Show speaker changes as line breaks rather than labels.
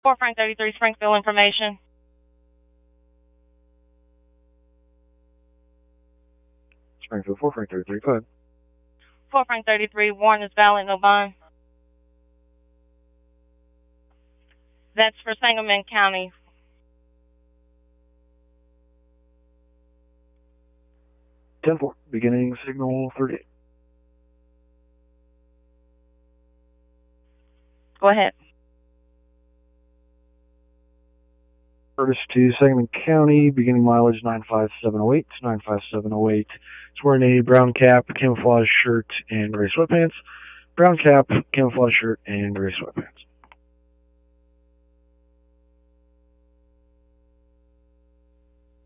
4 Frank 33 Springfield information.
Springfield 4 Frank 33, go ahead.
4 Frank 33, warrant is valid, no bond. That's for Sangamon County.
Ten-4, beginning signal 38.
Go ahead.
Curtis to Sangamon County, beginning mileage 95708. 95708. It's wearing a brown cap, camouflage shirt, and gray sweatpants. Brown cap, camouflage shirt, and gray sweatpants.